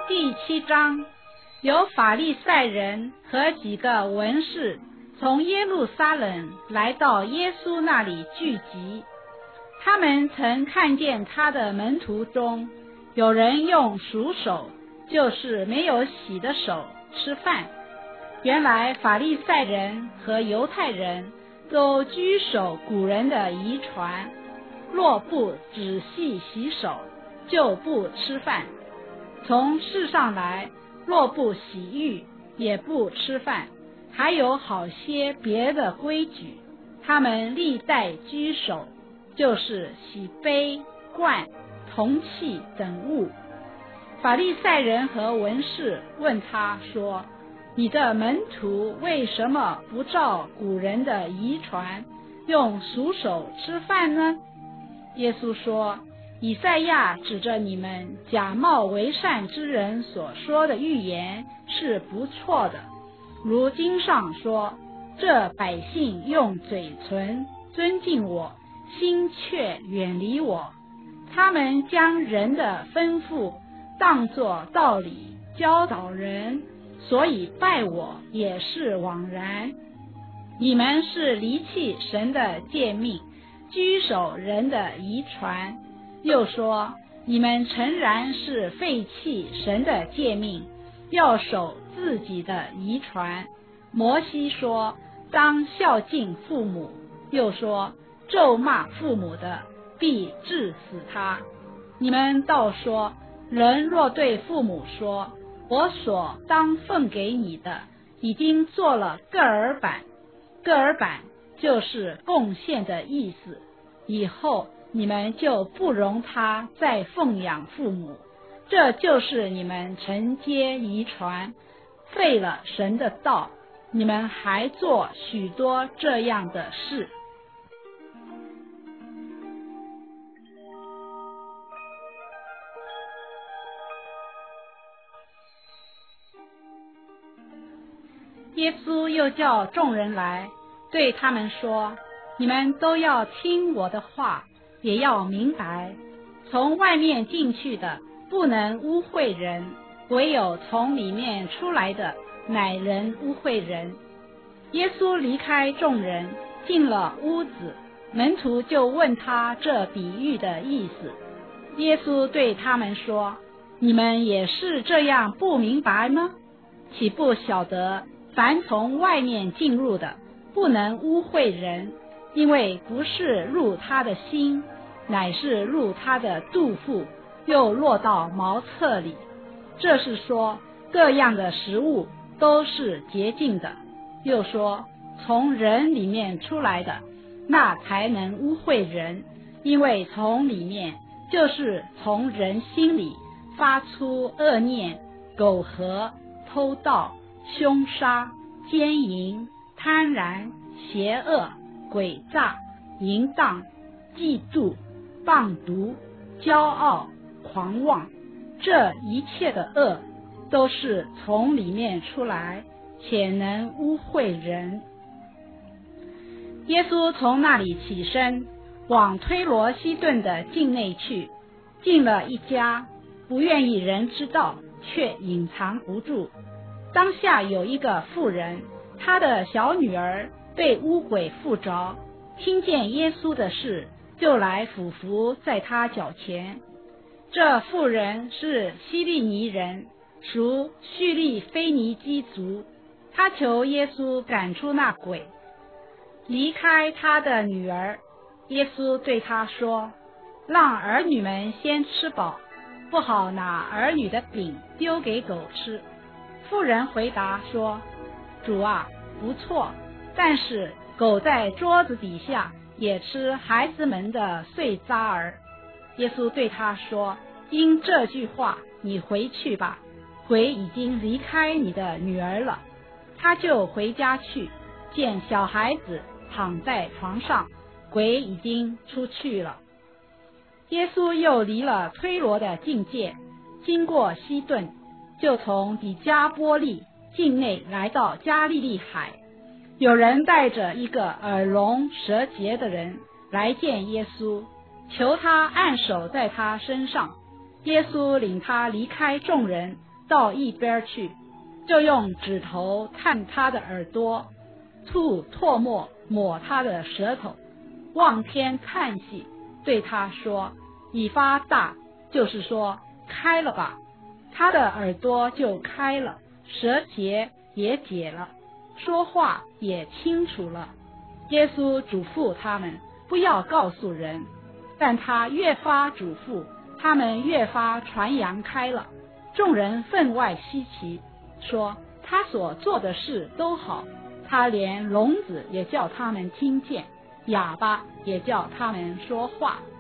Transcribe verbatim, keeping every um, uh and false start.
第七章，有法利赛人和几个文士从耶路撒冷来到耶稣那里聚集。他们曾看见他的门徒中有人用熟手，就是没有洗的手吃饭。原来法利赛人和犹太人都居守古人的遗传，若不仔细洗手，就不吃饭。从世上来，若不洗浴，也不吃饭。还有好些别的规矩，他们历代居守，就是洗杯、罐、铜器等物。法利赛人和文士问他说：你的门徒为什么不照古人的遗传，用熟手吃饭呢？耶稣说：以赛亚指着你们假冒为善之人所说的预言是不错的，如经上说：这百姓用嘴唇尊敬我，心却远离我。他们将人的吩咐当作道理教导人，所以拜我也是枉然。你们是离弃神的诫命，居守人的遗传。又说：你们诚然是废弃神的诫命，要守自己的遗传。摩西说：当孝敬父母。又说：咒骂父母的，必治死他。你们倒说：人若对父母说：我所当奉给你的，已经做了个耳板。个耳板就是贡献的意思，以后你们就不容他再奉养父母，这就是你们承接遗传，废了神的道。你们还做许多这样的事。耶稣又叫众人来，对他们说：你们都要听我的话，也要明白，从外面进去的不能污秽人，唯有从里面出来的乃能污秽人。耶稣离开众人，进了屋子，门徒就问他这比喻的意思。耶稣对他们说：你们也是这样不明白吗？岂不晓得凡从外面进入的不能污秽人，因为不是入他的心，乃是入他的肚腹，又落到茅厕里。这是说各样的食物都是洁净的。又说从人里面出来的，那才能污秽人，因为从里面就是从人心里发出恶念、苟合、偷盗、凶杀、奸淫、贪婪、邪恶、诡诈、淫荡、嫉妒、谤毒、骄傲、狂妄。这一切的恶都是从里面出来，且能污秽人。耶稣从那里起身，往推罗西顿的境内去，进了一家，不愿意人知道，却隐藏不住。当下有一个妇人，她的小女儿被污鬼附着，听见耶稣的事，就来俯伏在他脚前。这妇人是希利尼人，属叙利腓尼基族。他求耶稣赶出那鬼，离开他的女儿。耶稣对他说：让儿女们先吃饱，不好拿儿女的饼丢给狗吃。妇人回答说：主啊，不错，但是狗在桌子底下也吃孩子们的碎渣儿。耶稣对他说：因这句话，你回去吧，鬼已经离开你的女儿了。他就回家去，见小孩子躺在床上，鬼已经出去了。耶稣又离了推罗的境界，经过西顿，就从底加波利境内来到加利利海。有人带着一个耳聋舌结的人来见耶稣，求他按手在他身上。耶稣领他离开众人， 到一边去，就用指头探他的耳朵，吐唾沫抹他的舌头，望天叹息，对他说：以发大，就是说开了吧。他的耳朵就开了，舌结也解了，说话也清楚了。耶稣嘱咐他们不要告诉人，但他越发嘱咐，他们越发传扬开了。众人分外稀奇，说他所做的事都好，他连聋子也叫他们听见，哑巴也叫他们说话。